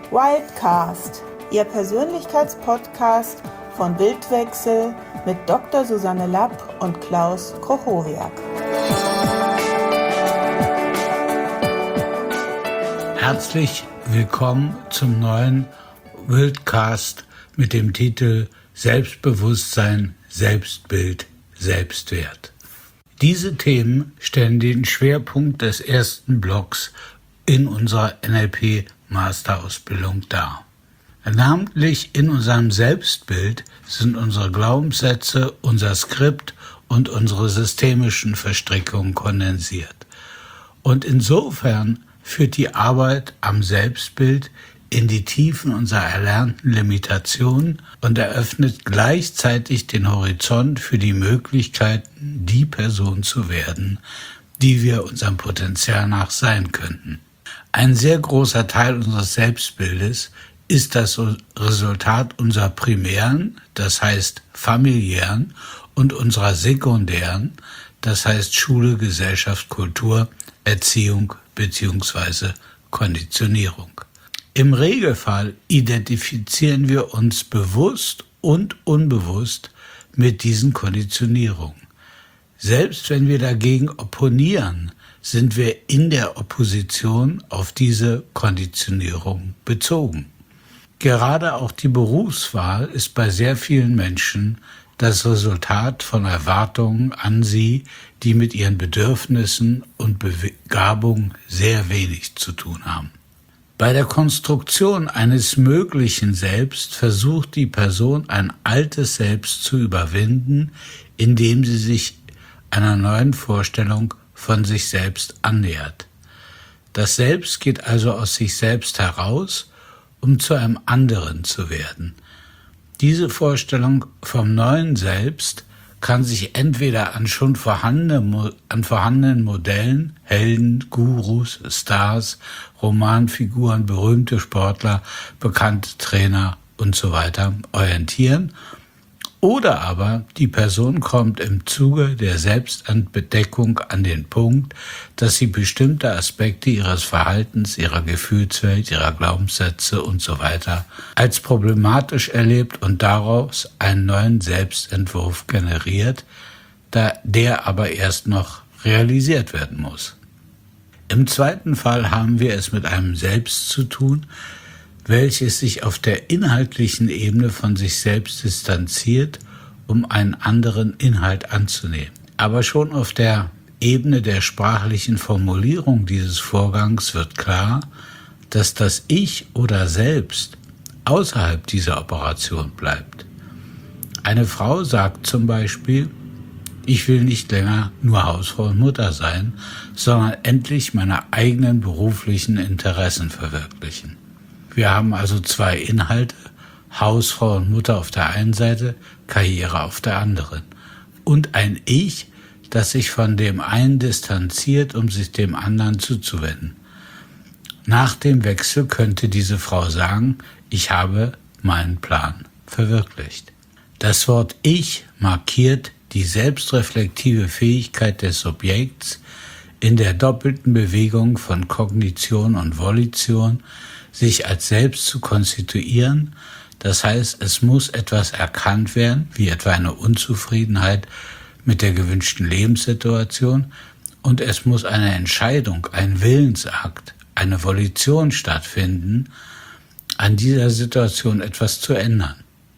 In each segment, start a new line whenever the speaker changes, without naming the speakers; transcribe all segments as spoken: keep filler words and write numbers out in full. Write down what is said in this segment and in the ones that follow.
Wildcast, Ihr Persönlichkeitspodcast von Bildwechsel mit Doktor Susanne Lapp und Klaus Krochowiak.
Herzlich willkommen zum neuen Wildcast mit dem Titel Selbstbewusstsein, Selbstbild, Selbstwert. Diese Themen stellen den Schwerpunkt des ersten Blocks in unserer N L P-Masterausbildung dar. Namentlich in unserem Selbstbild sind unsere Glaubenssätze, unser Skript und unsere systemischen Verstrickungen kondensiert. Und insofern führt die Arbeit am Selbstbild in die Tiefen unserer erlernten Limitationen und eröffnet gleichzeitig den Horizont für die Möglichkeiten, die Person zu werden, die wir unserem Potenzial nach sein könnten. Ein sehr großer Teil unseres Selbstbildes ist das Resultat unserer primären, das heißt familiären, und unserer sekundären, das heißt Schule, Gesellschaft, Kultur, Erziehung bzw. Konditionierung. Im Regelfall identifizieren wir uns bewusst und unbewusst mit diesen Konditionierungen. Selbst wenn wir dagegen opponieren, sind wir in der Opposition auf diese Konditionierung bezogen. Gerade auch die Berufswahl ist bei sehr vielen Menschen das Resultat von Erwartungen an sie, die mit ihren Bedürfnissen und Begabungen sehr wenig zu tun haben. Bei der Konstruktion eines möglichen Selbst versucht die Person, ein altes Selbst zu überwinden, indem sie sich einer neuen Vorstellung von sich selbst annähert. Das Selbst geht also aus sich selbst heraus, um zu einem anderen zu werden. Diese Vorstellung vom neuen Selbst kann sich entweder an schon vorhandene, an vorhandenen Modellen, Helden, Gurus, Stars, Romanfiguren, berühmte Sportler, bekannte Trainer und so weiter orientieren, oder aber die Person kommt im Zuge der Selbstentdeckung an den Punkt, dass sie bestimmte Aspekte ihres Verhaltens, ihrer Gefühlswelt, ihrer Glaubenssätze und so weiter als problematisch erlebt und daraus einen neuen Selbstentwurf generiert, da der aber erst noch realisiert werden muss. Im zweiten Fall haben wir es mit einem Selbst zu tun, welches sich auf der inhaltlichen Ebene von sich selbst distanziert, um einen anderen Inhalt anzunehmen. Aber schon auf der Ebene der sprachlichen Formulierung dieses Vorgangs wird klar, dass das Ich oder Selbst außerhalb dieser Operation bleibt. Eine Frau sagt zum Beispiel: Ich will nicht länger nur Hausfrau und Mutter sein, sondern endlich meine eigenen beruflichen Interessen verwirklichen. Wir haben also zwei Inhalte, Hausfrau und Mutter auf der einen Seite, Karriere auf der anderen. Und ein Ich, das sich von dem einen distanziert, um sich dem anderen zuzuwenden. Nach dem Wechsel könnte diese Frau sagen: Ich habe meinen Plan verwirklicht. Das Wort Ich markiert die selbstreflektive Fähigkeit des Subjekts in der doppelten Bewegung von Kognition und Volition, sich als selbst zu konstituieren. Das heißt, es muss etwas erkannt werden, wie etwa eine Unzufriedenheit mit der gewünschten Lebenssituation, und es muss eine Entscheidung, ein Willensakt, eine Volition stattfinden, an dieser Situation etwas zu ändern.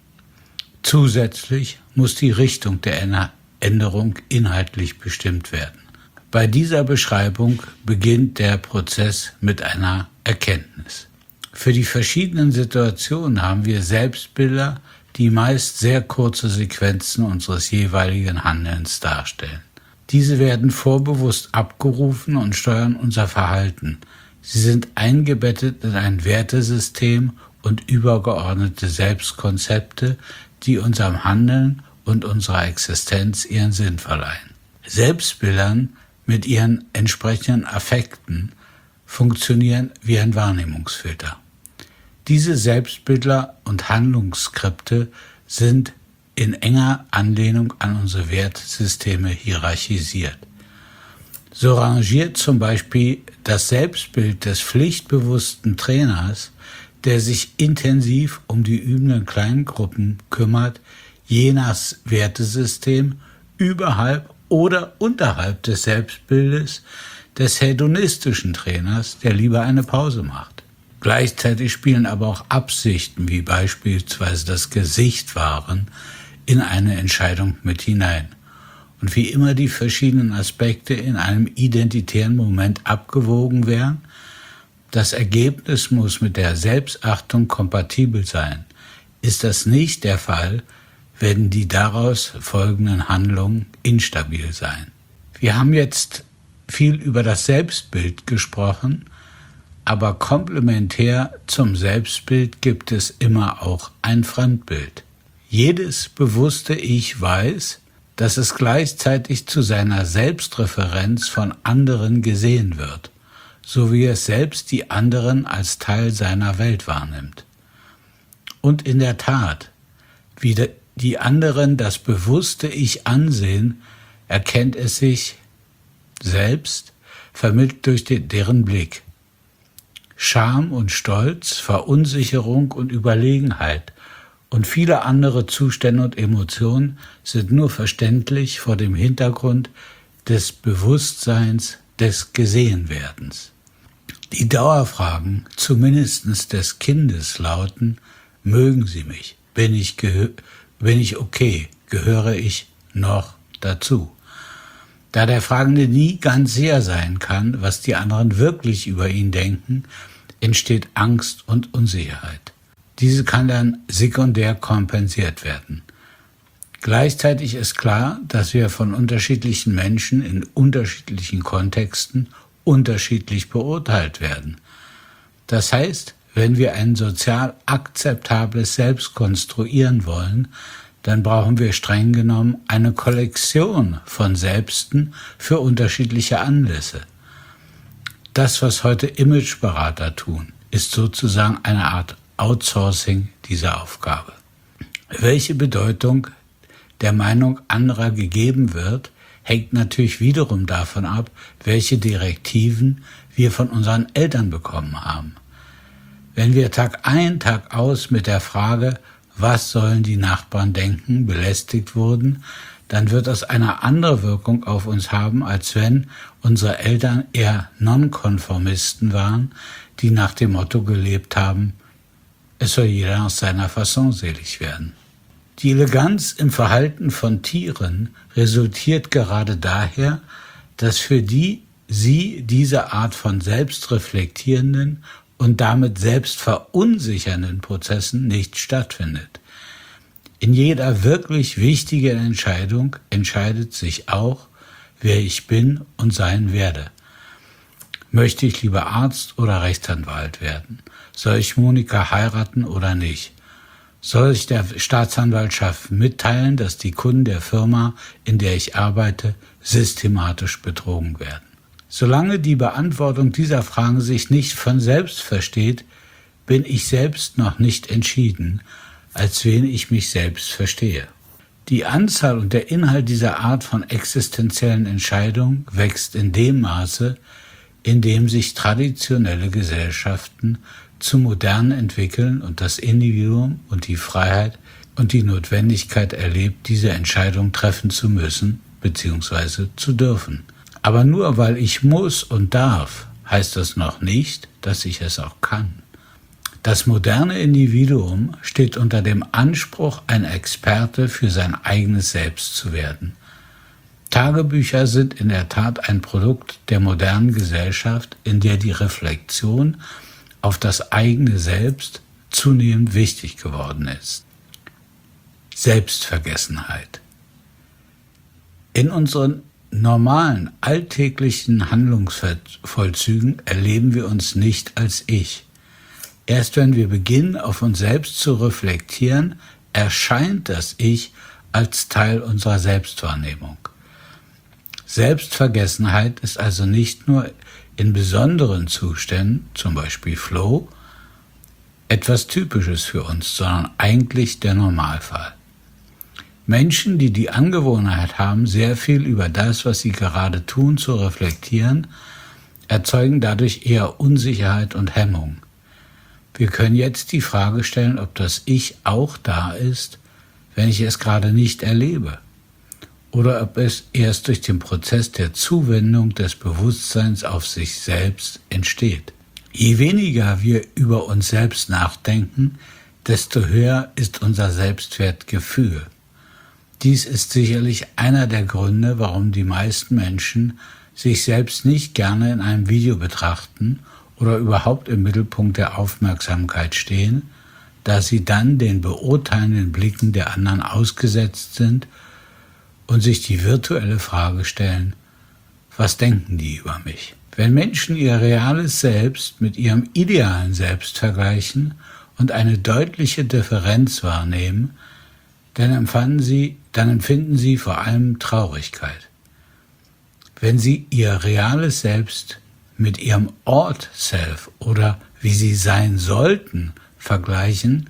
Zusätzlich muss die Richtung der Änderung inhaltlich bestimmt werden. Bei dieser Beschreibung beginnt der Prozess mit einer Erkenntnis. Für die verschiedenen Situationen haben wir Selbstbilder, die meist sehr kurze Sequenzen unseres jeweiligen Handelns darstellen. Diese werden vorbewusst abgerufen und steuern unser Verhalten. Sie sind eingebettet in ein Wertesystem und übergeordnete Selbstkonzepte, die unserem Handeln und unserer Existenz ihren Sinn verleihen. Selbstbildern mit ihren entsprechenden Affekten funktionieren wie ein Wahrnehmungsfilter. Diese Selbstbilder und Handlungsskripte sind in enger Anlehnung an unsere Wertesysteme hierarchisiert. So rangiert zum Beispiel das Selbstbild des pflichtbewussten Trainers der sich intensiv um die übenden Kleingruppen kümmert, je nach Wertesystem überhalb oder unterhalb des Selbstbildes des hedonistischen Trainers, der lieber eine Pause macht. Gleichzeitig spielen aber auch Absichten, wie beispielsweise das Gesicht wahren, in eine Entscheidung mit hinein. Und wie immer die verschiedenen Aspekte in einem identitären Moment abgewogen werden, das Ergebnis muss mit der Selbstachtung kompatibel sein. Ist das nicht der Fall, werden die daraus folgenden Handlungen instabil sein. Wir haben jetzt viel über das Selbstbild gesprochen, aber komplementär zum Selbstbild gibt es immer auch ein Fremdbild. Jedes bewusste Ich weiß, dass es gleichzeitig zu seiner Selbstreferenz von anderen gesehen wird, so wie es selbst die anderen als Teil seiner Welt wahrnimmt. Und in der Tat, wie die anderen das bewusste Ich ansehen, erkennt es sich selbst, vermittelt durch deren Blick. Scham und Stolz, Verunsicherung und Überlegenheit und viele andere Zustände und Emotionen sind nur verständlich vor dem Hintergrund des Bewusstseins des Gesehenwerdens. Die Dauerfragen, zumindest des Kindes, lauten: Mögen Sie mich? Bin ich, gehö- bin ich okay? Gehöre ich noch dazu? Da der Fragende nie ganz sicher sein kann, was die anderen wirklich über ihn denken, entsteht Angst und Unsicherheit. Diese kann dann sekundär kompensiert werden. Gleichzeitig ist klar, dass wir von unterschiedlichen Menschen in unterschiedlichen Kontexten unterschiedlich beurteilt werden. Das heißt, wenn wir ein sozial akzeptables Selbst konstruieren wollen, dann brauchen wir streng genommen eine Kollektion von Selbsten für unterschiedliche Anlässe. Das, was heute Imageberater tun, ist sozusagen eine Art Outsourcing dieser Aufgabe. Welche Bedeutung der Meinung anderer gegeben wird, hängt natürlich wiederum davon ab, welche Direktiven wir von unseren Eltern bekommen haben. Wenn wir Tag ein, Tag aus mit der Frage, was sollen die Nachbarn denken, belästigt wurden, dann wird das eine andere Wirkung auf uns haben, als wenn unsere Eltern eher Nonkonformisten waren, die nach dem Motto gelebt haben, es soll jeder nach seiner Fasson selig werden. Die Eleganz im Verhalten von Tieren resultiert gerade daher, dass für die sie diese Art von selbstreflektierenden und damit selbst verunsichernden Prozessen nicht stattfindet. In jeder wirklich wichtigen Entscheidung entscheidet sich auch, wer ich bin und sein werde. Möchte ich lieber Arzt oder Rechtsanwalt werden? Soll ich Monika heiraten oder nicht? Soll ich der Staatsanwaltschaft mitteilen, dass die Kunden der Firma, in der ich arbeite, systematisch betrogen werden? Solange die Beantwortung dieser Fragen sich nicht von selbst versteht, bin ich selbst noch nicht entschieden, als wen ich mich selbst verstehe. Die Anzahl und der Inhalt dieser Art von existenziellen Entscheidungen wächst in dem Maße, in dem sich traditionelle Gesellschaften zu modern entwickeln und das Individuum und die Freiheit und die Notwendigkeit erlebt, diese Entscheidung treffen zu müssen bzw. zu dürfen. Aber nur weil ich muss und darf, heißt das noch nicht, dass ich es auch kann. Das moderne Individuum steht unter dem Anspruch, ein Experte für sein eigenes Selbst zu werden. Tagebücher sind in der Tat ein Produkt der modernen Gesellschaft, in der die Reflexion auf das eigene Selbst zunehmend wichtig geworden ist. Selbstvergessenheit. In unseren normalen, alltäglichen Handlungsvollzügen erleben wir uns nicht als Ich. Erst wenn wir beginnen, auf uns selbst zu reflektieren, erscheint das Ich als Teil unserer Selbstwahrnehmung. Selbstvergessenheit ist also nicht nur in besonderen Zuständen, zum Beispiel Flow, etwas Typisches für uns, sondern eigentlich der Normalfall. Menschen, die die Angewohnheit haben, sehr viel über das, was sie gerade tun, zu reflektieren, erzeugen dadurch eher Unsicherheit und Hemmung. Wir können jetzt die Frage stellen, ob das Ich auch da ist, wenn ich es gerade nicht erlebe, oder ob es erst durch den Prozess der Zuwendung des Bewusstseins auf sich selbst entsteht. Je weniger wir über uns selbst nachdenken, desto höher ist unser Selbstwertgefühl. Dies ist sicherlich einer der Gründe, warum die meisten Menschen sich selbst nicht gerne in einem Video betrachten oder überhaupt im Mittelpunkt der Aufmerksamkeit stehen, da sie dann den beurteilenden Blicken der anderen ausgesetzt sind und sich die virtuelle Frage stellen: Was denken die über mich? Wenn Menschen ihr reales Selbst mit ihrem idealen Selbst vergleichen und eine deutliche Differenz wahrnehmen, dann empfinden sie, dann empfinden sie vor allem Traurigkeit. Wenn sie ihr reales Selbst mit ihrem Ort-Self oder wie sie sein sollten vergleichen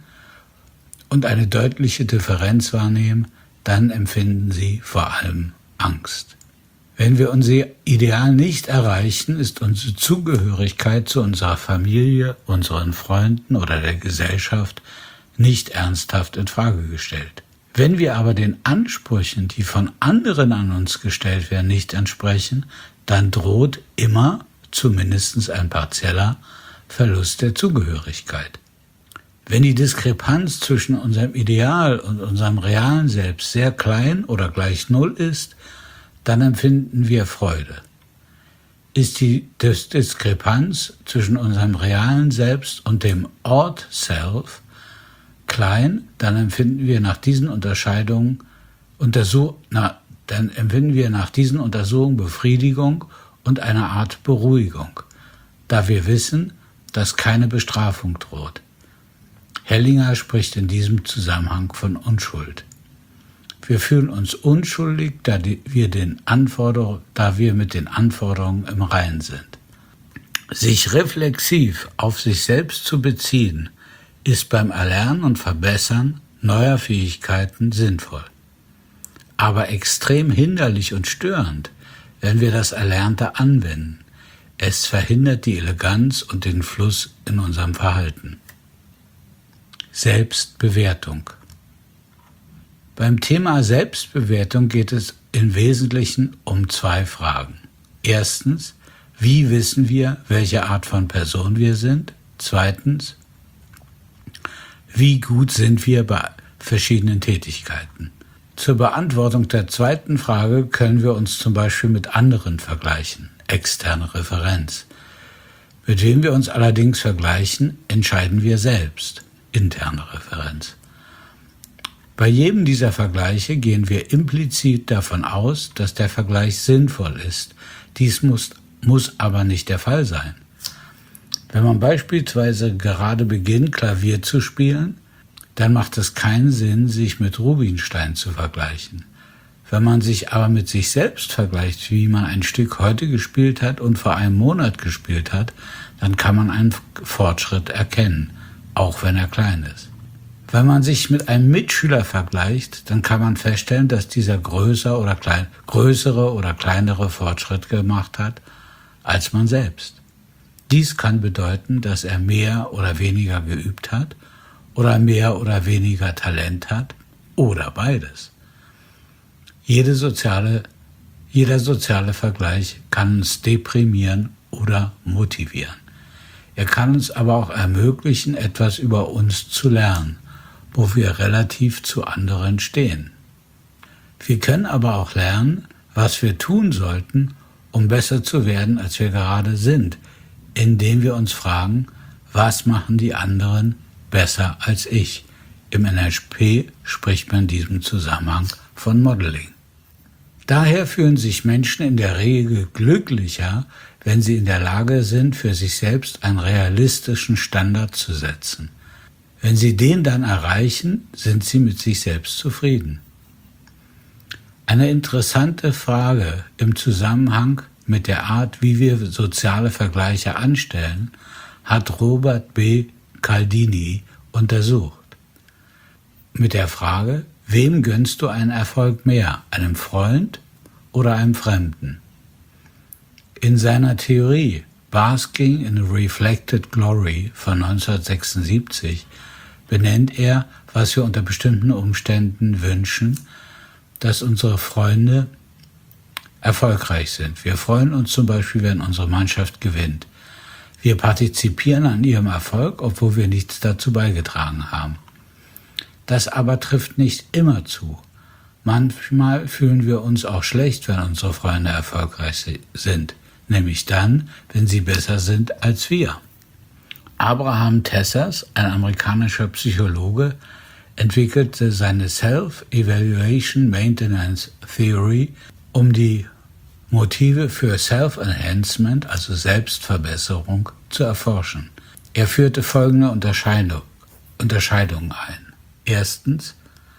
und eine deutliche Differenz wahrnehmen, dann empfinden sie vor allem Angst. Wenn wir unser Ideal nicht erreichen, ist unsere Zugehörigkeit zu unserer Familie, unseren Freunden oder der Gesellschaft nicht ernsthaft in Frage gestellt. Wenn wir aber den Ansprüchen, die von anderen an uns gestellt werden, nicht entsprechen, dann droht immer zumindest ein partieller Verlust der Zugehörigkeit. Wenn die Diskrepanz zwischen unserem Ideal und unserem realen Selbst sehr klein oder gleich null ist, dann empfinden wir Freude. Ist die Diskrepanz zwischen unserem realen Selbst und dem Ort Self klein, dann empfinden wir nach diesen Unterscheidungen Untersuch, na, dann empfinden wir nach diesen Untersuchungen Befriedigung und eine Art Beruhigung, da wir wissen, dass keine Bestrafung droht. Hellinger spricht in diesem Zusammenhang von Unschuld. Wir fühlen uns unschuldig, da wir, den Anforderung, da wir mit den Anforderungen im Reinen sind. Sich reflexiv auf sich selbst zu beziehen, ist beim Erlernen und Verbessern neuer Fähigkeiten sinnvoll. Aber extrem hinderlich und störend, wenn wir das Erlernte anwenden. Es verhindert die Eleganz und den Fluss in unserem Verhalten. Selbstbewertung. Beim Thema Selbstbewertung geht es im Wesentlichen um zwei Fragen. Erstens, wie wissen wir, welche Art von Person wir sind? Zweitens, wie gut sind wir bei verschiedenen Tätigkeiten? Zur Beantwortung der zweiten Frage können wir uns zum Beispiel mit anderen vergleichen, externe Referenz. Mit wem wir uns allerdings vergleichen, entscheiden wir selbst, interne Referenz. Bei jedem dieser Vergleiche gehen wir implizit davon aus, dass der Vergleich sinnvoll ist. Dies muss, muss aber nicht der Fall sein. Wenn man beispielsweise gerade beginnt, Klavier zu spielen, dann macht es keinen Sinn, sich mit Rubinstein zu vergleichen. Wenn man sich aber mit sich selbst vergleicht, wie man ein Stück heute gespielt hat und vor einem Monat gespielt hat, dann kann man einen Fortschritt erkennen, auch wenn er klein ist. Wenn man sich mit einem Mitschüler vergleicht, dann kann man feststellen, dass dieser größer oder klein, größere oder kleinere Fortschritt gemacht hat als man selbst. Dies kann bedeuten, dass er mehr oder weniger geübt hat oder mehr oder weniger Talent hat oder beides. Jede soziale, jeder soziale Vergleich kann uns deprimieren oder motivieren. Er kann uns aber auch ermöglichen, etwas über uns zu lernen, wo wir relativ zu anderen stehen. Wir können aber auch lernen, was wir tun sollten, um besser zu werden, als wir gerade sind, indem wir uns fragen, was machen die anderen besser als ich? Im N L P spricht man in diesem Zusammenhang von Modeling. Daher fühlen sich Menschen in der Regel glücklicher, wenn sie in der Lage sind, für sich selbst einen realistischen Standard zu setzen. Wenn sie den dann erreichen, sind sie mit sich selbst zufrieden. Eine interessante Frage im Zusammenhang mit der Art, wie wir soziale Vergleiche anstellen, hat Robert B. Cialdini untersucht. Mit der Frage, wem gönnst du einen Erfolg mehr, einem Freund oder einem Fremden? In seiner Theorie Basking in a Reflected Glory von neunzehnhundertsechsundsiebzig benennt er, was wir unter bestimmten Umständen wünschen, dass unsere Freunde erfolgreich sind. Wir freuen uns zum Beispiel, wenn unsere Mannschaft gewinnt. Wir partizipieren an ihrem Erfolg, obwohl wir nichts dazu beigetragen haben. Das aber trifft nicht immer zu. Manchmal fühlen wir uns auch schlecht, wenn unsere Freunde erfolgreich sind, nämlich dann, wenn sie besser sind als wir. Abraham Tessers, ein amerikanischer Psychologe, entwickelte seine Self-Evaluation Maintenance Theory, um die Motive für Self-Enhancement, also Selbstverbesserung, zu erforschen. Er führte folgende Unterscheidung, Unterscheidungen ein. Erstens,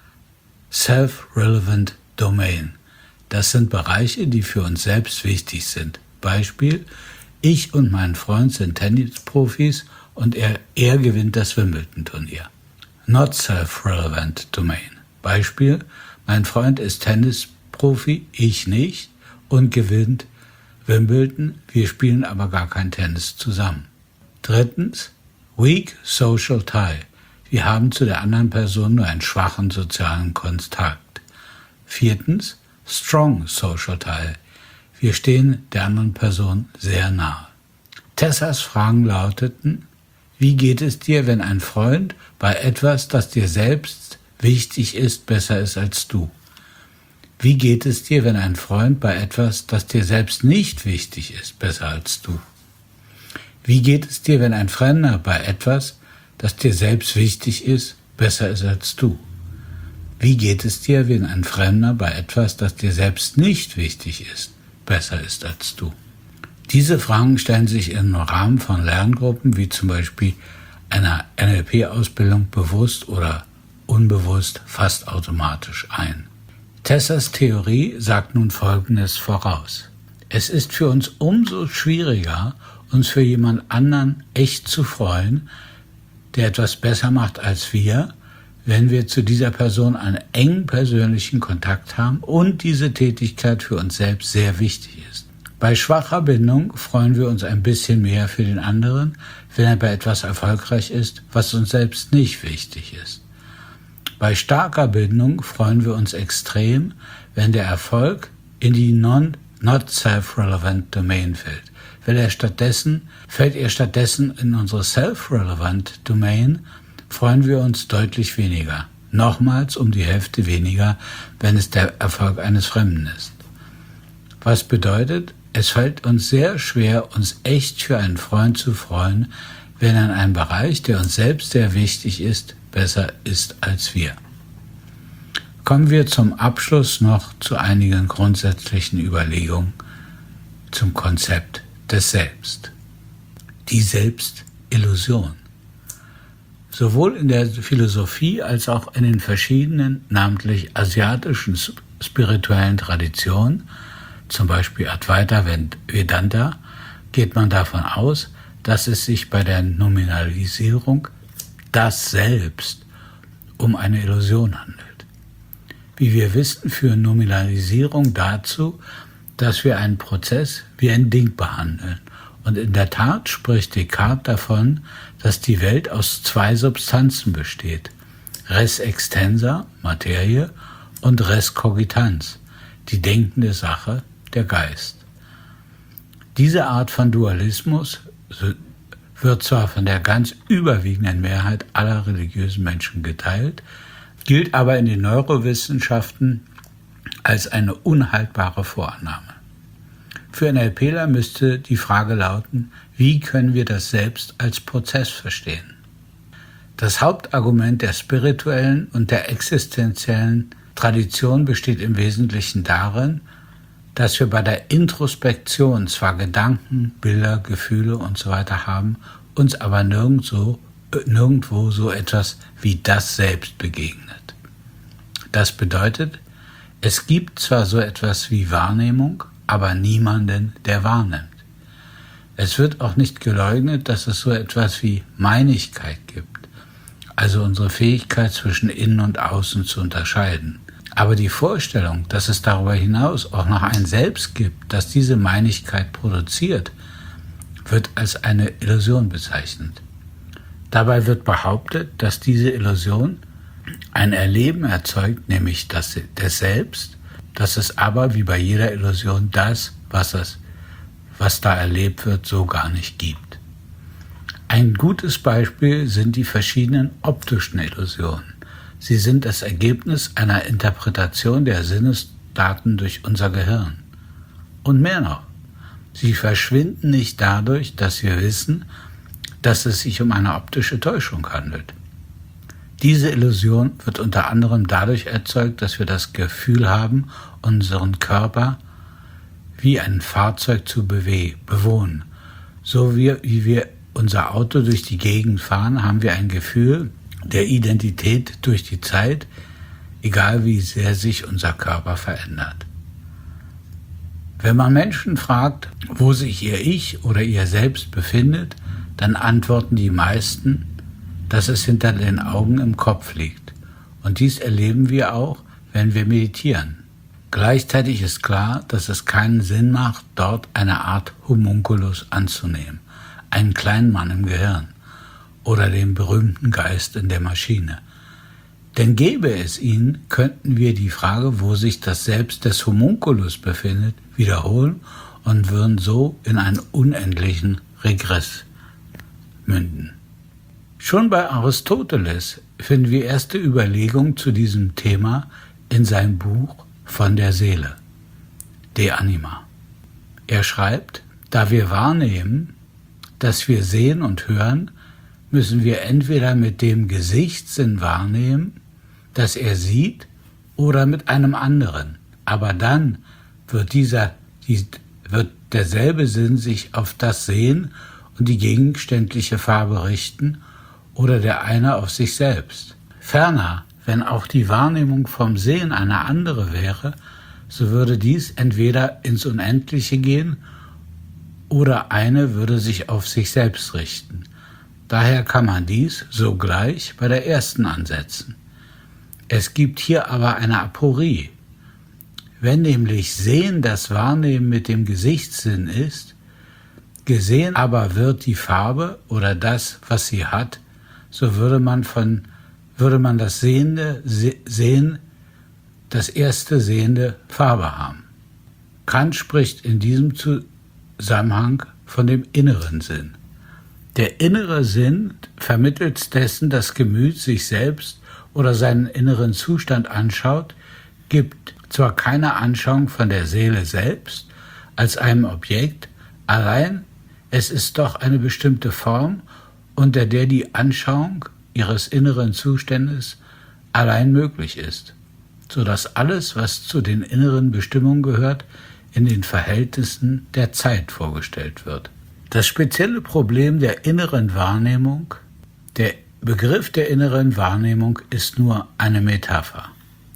Self-Relevant Domain. Das sind Bereiche, die für uns selbst wichtig sind. Beispiel, ich und mein Freund sind Tennisprofis und er, er gewinnt das Wimbledon-Turnier. Not Self-Relevant Domain. Beispiel, mein Freund ist Tennisprofi, ich nicht und gewinnt Wimbledon, wir spielen aber gar kein Tennis zusammen. Drittens, Weak Social Tie. Wir haben zu der anderen Person nur einen schwachen sozialen Kontakt. Viertens, Strong Social Tie. Wir stehen der anderen Person sehr nahe. Tessers Fragen lauteten: Wie geht es dir, wenn ein Freund bei etwas, das dir selbst wichtig ist, besser ist als du? Wie geht es dir, wenn ein Freund bei etwas, das dir selbst nicht wichtig ist, besser als du? Wie geht es dir, wenn ein Fremder bei etwas, das dir selbst wichtig ist, besser ist als du? Wie geht es dir, wenn ein Fremder bei etwas, das dir selbst nicht wichtig ist, besser ist als du? Diese Fragen stellen sich im Rahmen von Lerngruppen, wie zum Beispiel einer N L P-Ausbildung, bewusst oder unbewusst fast automatisch ein. Tessers Theorie sagt nun Folgendes voraus: Es ist für uns umso schwieriger, uns für jemand anderen echt zu freuen, der etwas besser macht als wir, wenn wir zu dieser Person einen engen persönlichen Kontakt haben und diese Tätigkeit für uns selbst sehr wichtig ist. Bei schwacher Bindung freuen wir uns ein bisschen mehr für den anderen, wenn er bei etwas erfolgreich ist, was uns selbst nicht wichtig ist. Bei starker Bindung freuen wir uns extrem, wenn der Erfolg in die non, not self-relevant Domain fällt. Fällt er stattdessen, fällt er stattdessen in unsere self-relevant Domain, freuen wir uns deutlich weniger. Nochmals um die Hälfte weniger, wenn es der Erfolg eines Fremden ist. Was bedeutet, es fällt uns sehr schwer, uns echt für einen Freund zu freuen, wenn er in einem Bereich, der uns selbst sehr wichtig ist, besser ist als wir. Kommen wir zum Abschluss noch zu einigen grundsätzlichen Überlegungen zum Konzept des Selbst. Die Selbstillusion. Sowohl in der Philosophie als auch in den verschiedenen, namentlich asiatischen spirituellen Traditionen, zum Beispiel Advaita Vedanta, geht man davon aus, dass es sich bei der Nominalisierung das Selbst um eine Illusion handelt. Wie wir wissen, führt Nominalisierung dazu, dass wir einen Prozess wie ein Ding behandeln. Und in der Tat spricht Descartes davon, dass die Welt aus zwei Substanzen besteht: Res extensa, Materie, und Res cogitans, die denkende Sache, der Geist. Diese Art von Dualismus wird zwar von der ganz überwiegenden Mehrheit aller religiösen Menschen geteilt, gilt aber in den Neurowissenschaften als eine unhaltbare Vorannahme. Für NLPler müsste die Frage lauten: Wie können wir das Selbst als Prozess verstehen? Das Hauptargument der spirituellen und der existenziellen Tradition besteht im Wesentlichen darin, dass wir bei der Introspektion zwar Gedanken, Bilder, Gefühle usw. haben, uns aber nirgendwo, nirgendwo so etwas wie das Selbst begegnet. Das bedeutet, es gibt zwar so etwas wie Wahrnehmung, aber niemanden, der wahrnimmt. Es wird auch nicht geleugnet, dass es so etwas wie Meinigkeit gibt, also unsere Fähigkeit zwischen Innen und Außen zu unterscheiden. Aber die Vorstellung, dass es darüber hinaus auch noch ein Selbst gibt, das diese Meinigkeit produziert, wird als eine Illusion bezeichnet. Dabei wird behauptet, dass diese Illusion ein Erleben erzeugt, nämlich das des Selbst, dass es aber wie bei jeder Illusion das, was, es, was da erlebt wird, so gar nicht gibt. Ein gutes Beispiel sind die verschiedenen optischen Illusionen. Sie sind das Ergebnis einer Interpretation der Sinnesdaten durch unser Gehirn. Und mehr noch, sie verschwinden nicht dadurch, dass wir wissen, dass es sich um eine optische Täuschung handelt. Diese Illusion wird unter anderem dadurch erzeugt, dass wir das Gefühl haben, unseren Körper wie ein Fahrzeug zu bewe- bewohnen. So wie, wie wir unser Auto durch die Gegend fahren, haben wir ein Gefühl der Identität durch die Zeit, egal wie sehr sich unser Körper verändert. Wenn man Menschen fragt, wo sich ihr Ich oder ihr Selbst befindet, dann antworten die meisten, dass es hinter den Augen im Kopf liegt. Und dies erleben wir auch, wenn wir meditieren. Gleichzeitig ist klar, dass es keinen Sinn macht, dort eine Art Homunculus anzunehmen, einen kleinen Mann im Gehirn oder den berühmten Geist in der Maschine. Denn gäbe es ihn, könnten wir die Frage, wo sich das Selbst des Homunculus befindet, wiederholen und würden so in einen unendlichen Regress münden. Schon bei Aristoteles finden wir erste Überlegungen zu diesem Thema in seinem Buch Von der Seele, De Anima. Er schreibt, da wir wahrnehmen, dass wir sehen und hören, müssen wir entweder mit dem Gesichtssinn wahrnehmen, dass er sieht, oder mit einem anderen. Aber dann wird dieser, die, wird derselbe Sinn sich auf das Sehen und die gegenständliche Farbe richten oder der eine auf sich selbst. Ferner, wenn auch die Wahrnehmung vom Sehen eine andere wäre, so würde dies entweder ins Unendliche gehen oder eine würde sich auf sich selbst richten. Daher kann man dies sogleich bei der ersten ansetzen. Es gibt hier aber eine Aporie. Wenn nämlich Sehen das Wahrnehmen mit dem Gesichtssinn ist, gesehen aber wird die Farbe oder das, was sie hat, so würde man von würde man das Sehende se- Sehen, das erste Sehende Farbe haben. Kant spricht in diesem Zusammenhang von dem inneren Sinn. Der innere Sinn, vermittels dessen das Gemüt sich selbst oder seinen inneren Zustand anschaut, gibt zwar keine Anschauung von der Seele selbst als einem Objekt, allein es ist doch eine bestimmte Form, unter der die Anschauung ihres inneren Zustandes allein möglich ist, so dass alles, was zu den inneren Bestimmungen gehört, in den Verhältnissen der Zeit vorgestellt wird. Das spezielle Problem der inneren Wahrnehmung, der Begriff der inneren Wahrnehmung ist nur eine Metapher.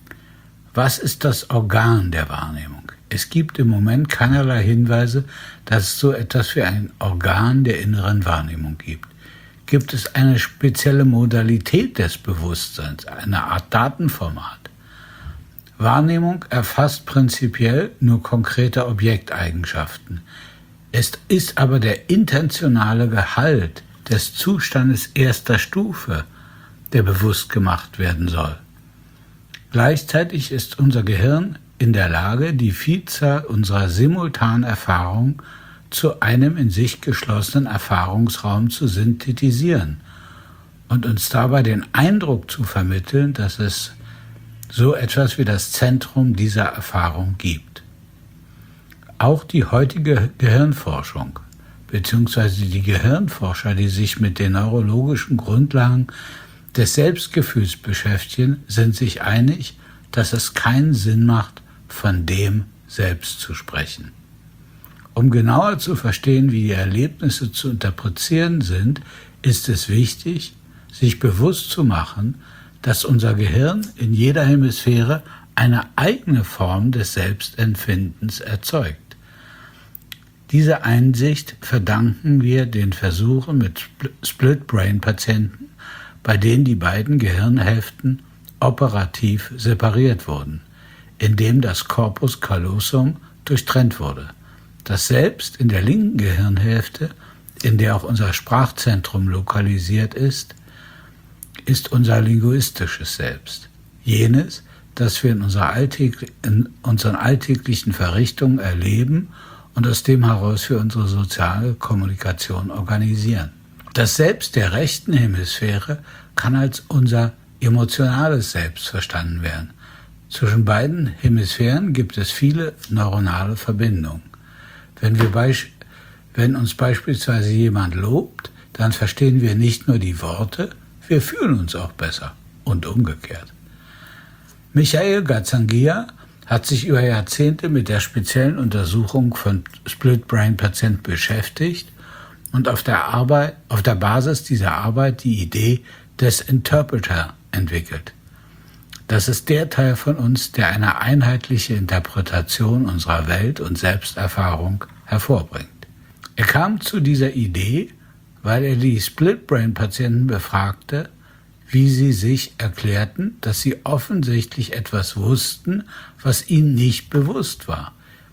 Was ist das Organ der Wahrnehmung? Es gibt im Moment keinerlei Hinweise, dass es so etwas wie ein Organ der inneren Wahrnehmung gibt. Gibt es eine spezielle Modalität des Bewusstseins, eine Art Datenformat? Wahrnehmung erfasst prinzipiell nur konkrete Objekteigenschaften. Es ist aber der intentionale Gehalt des Zustandes erster Stufe, der bewusst gemacht werden soll. Gleichzeitig ist unser Gehirn in der Lage, die Vielzahl unserer simultanen Erfahrungen zu einem in sich geschlossenen Erfahrungsraum zu synthetisieren und uns dabei den Eindruck zu vermitteln, dass es so etwas wie das Zentrum dieser Erfahrung gibt. Auch die heutige Gehirnforschung bzw. die Gehirnforscher, die sich mit den neurologischen Grundlagen des Selbstgefühls beschäftigen, sind sich einig, dass es keinen Sinn macht, von dem Selbst zu sprechen. Um genauer zu verstehen, wie die Erlebnisse zu interpretieren sind, ist es wichtig, sich bewusst zu machen, dass unser Gehirn in jeder Hemisphäre eine eigene Form des Selbstempfindens erzeugt. Diese Einsicht verdanken wir den Versuchen mit Split-Brain-Patienten, bei denen die beiden Gehirnhälften operativ separiert wurden, indem das Corpus callosum durchtrennt wurde. Das Selbst in der linken Gehirnhälfte in der auch unser Sprachzentrum lokalisiert ist, ist unser linguistisches Selbst. Jenes, das wir in, unserer Alltäg- in unseren alltäglichen Verrichtungen erleben und aus dem heraus wir unsere soziale Kommunikation organisieren. Das Selbst der rechten Hemisphäre kann als unser emotionales Selbst verstanden werden. Zwischen beiden Hemisphären gibt es viele neuronale Verbindungen. Wenn, wir beisch- wenn uns beispielsweise jemand lobt, dann verstehen wir nicht nur die Worte, wir fühlen uns auch besser und umgekehrt. Michael Gazzangia hat sich über Jahrzehnte mit der speziellen Untersuchung von Split-Brain-Patienten beschäftigt und auf der Arbeit, auf der Basis dieser Arbeit die Idee des Interpreter entwickelt. Das ist der Teil von uns, der eine einheitliche Interpretation unserer Welt und Selbsterfahrung hervorbringt. Er kam zu dieser Idee, weil er die Split-Brain-Patienten befragte, wie sie sich erklärten, dass sie offensichtlich etwas wussten, was ihnen nicht bewusst war.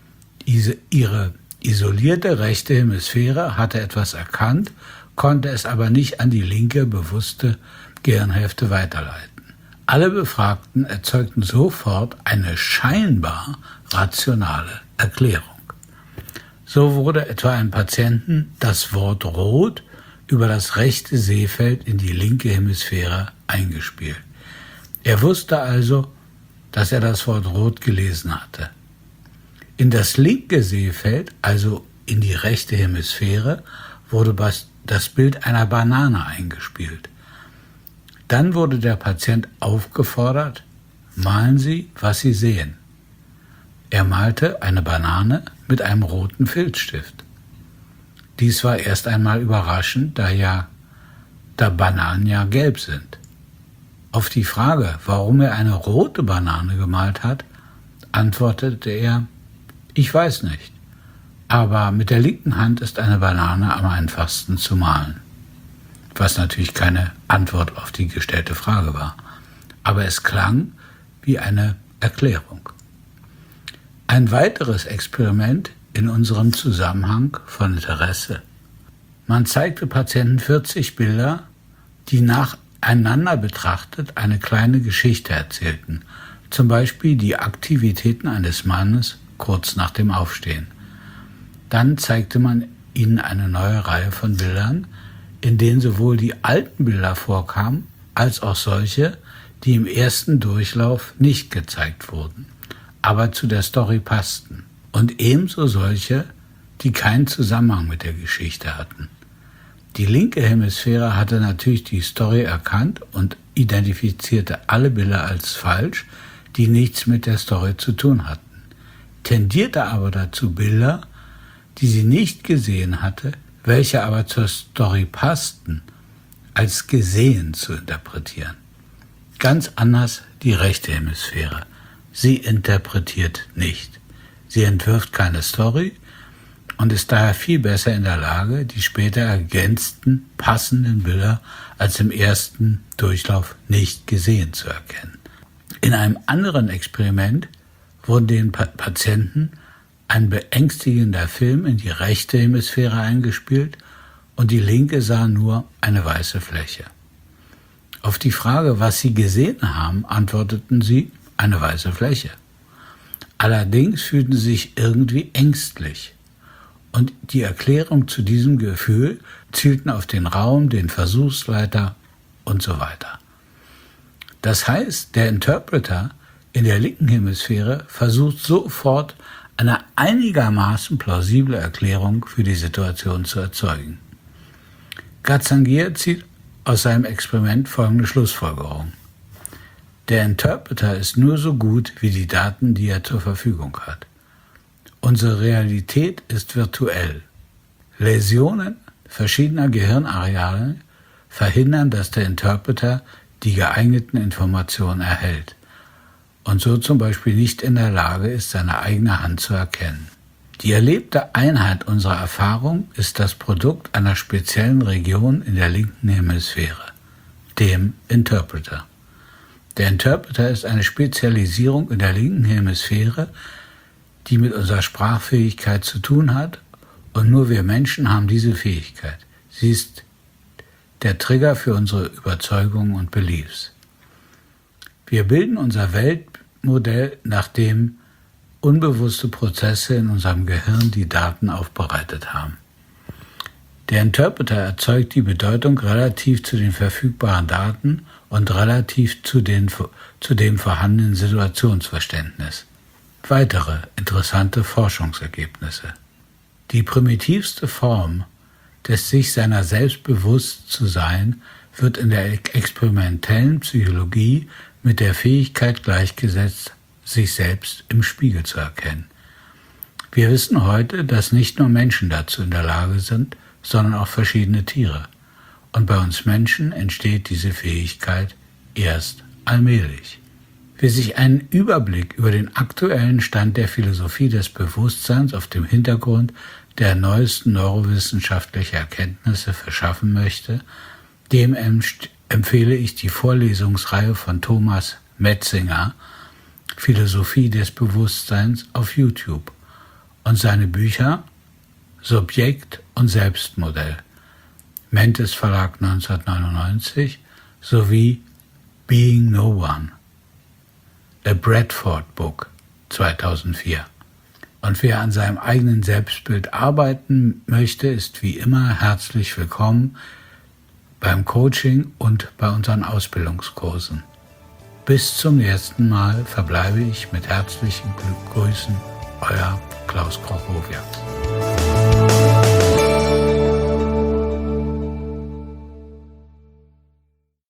Ihre isolierte rechte Hemisphäre hatte etwas erkannt, konnte es aber nicht an die linke, bewusste Gehirnhälfte weiterleiten. Alle Befragten erzeugten sofort eine scheinbar rationale Erklärung. So wurde etwa einem Patienten das Wort rot über das rechte Sehfeld in die linke Hemisphäre eingespielt. Er wusste also, dass er das Wort rot gelesen hatte. In das linke Sehfeld, also in die rechte Hemisphäre, wurde das Bild einer Banane eingespielt. Dann wurde der Patient aufgefordert, malen Sie, was Sie sehen. Er malte eine Banane mit einem roten Filzstift. Dies war erst einmal überraschend, da ja, da Bananen ja gelb sind. Auf die Frage, warum er eine rote Banane gemalt hat, antwortete er, ich weiß nicht, aber mit der linken Hand ist eine Banane am einfachsten zu malen. Was natürlich keine Antwort auf die gestellte Frage war. Aber es klang wie eine Erklärung. Ein weiteres Experiment in unserem Zusammenhang von Interesse. Man zeigte Patienten vierzig Bilder, die nacheinander betrachtet eine kleine Geschichte erzählten. Zum Beispiel die Aktivitäten eines Mannes kurz nach dem Aufstehen. Dann zeigte man ihnen eine neue Reihe von Bildern, in denen sowohl die alten Bilder vorkamen, als auch solche, die im ersten Durchlauf nicht gezeigt wurden, aber zu der Story passten. Und ebenso solche, die keinen Zusammenhang mit der Geschichte hatten. Die linke Hemisphäre hatte natürlich die Story erkannt und identifizierte alle Bilder als falsch, die nichts mit der Story zu tun hatten, tendierte aber dazu, Bilder, die sie nicht gesehen hatte, welche aber zur Story passten, als gesehen zu interpretieren. Ganz anders die rechte Hemisphäre. Sie interpretiert nicht. Sie entwirft keine Story und ist daher viel besser in der Lage, die später ergänzten, passenden Bilder als im ersten Durchlauf nicht gesehen zu erkennen. In einem anderen Experiment wurden den pa- Patienten ein beängstigender Film in die rechte Hemisphäre eingespielt und die linke sah nur eine weiße Fläche. Auf die Frage, was sie gesehen haben, antworteten sie, eine weiße Fläche. Allerdings fühlten sie sich irgendwie ängstlich. Und die Erklärung zu diesem Gefühl zielten auf den Raum, den Versuchsleiter und so weiter. Das heißt, der Interpreter in der linken Hemisphäre versucht sofort eine einigermaßen plausible Erklärung für die Situation zu erzeugen. Gazzangia zieht aus seinem Experiment folgende Schlussfolgerung. Der Interpreter ist nur so gut wie die Daten, die er zur Verfügung hat. Unsere Realität ist virtuell. Läsionen verschiedener Gehirnareale verhindern, dass der Interpreter die geeigneten Informationen erhält und so zum Beispiel nicht in der Lage ist, seine eigene Hand zu erkennen. Die erlebte Einheit unserer Erfahrung ist das Produkt einer speziellen Region in der linken Hemisphäre, dem Interpreter. Der Interpreter ist eine Spezialisierung in der linken Hemisphäre, die mit unserer Sprachfähigkeit zu tun hat Und nur wir Menschen haben diese Fähigkeit. Sie ist der Trigger für unsere Überzeugungen und Beliefs. Wir bilden unser Weltmodell, nachdem unbewusste Prozesse in unserem Gehirn die Daten aufbereitet haben. Der Interpreter erzeugt die Bedeutung relativ zu den verfügbaren Daten und relativ zu, den, zu dem vorhandenen Situationsverständnis. Weitere interessante Forschungsergebnisse. Die primitivste Form des sich seiner selbst bewusst zu sein wird in der experimentellen Psychologie mit der Fähigkeit gleichgesetzt, sich selbst im Spiegel zu erkennen. Wir wissen heute, dass nicht nur Menschen dazu in der Lage sind, sondern auch verschiedene Tiere. Und bei uns Menschen entsteht diese Fähigkeit erst allmählich. Wer sich einen Überblick über den aktuellen Stand der Philosophie des Bewusstseins auf dem Hintergrund der neuesten neurowissenschaftlichen Erkenntnisse verschaffen möchte, dem empfehle ich die Vorlesungsreihe von Thomas Metzinger, Philosophie des Bewusstseins, auf YouTube und seine Bücher Subjekt und Selbstmodell, Mentes Verlag neunzehnhundertneunundneunzig, sowie Being No One, A Bradford Book zweitausendvier. Und wer an seinem eigenen Selbstbild arbeiten möchte, ist wie immer herzlich willkommen beim Coaching und bei unseren Ausbildungskursen. Bis zum nächsten Mal verbleibe ich mit herzlichen Grüßen, euer Klaus Krochowiak.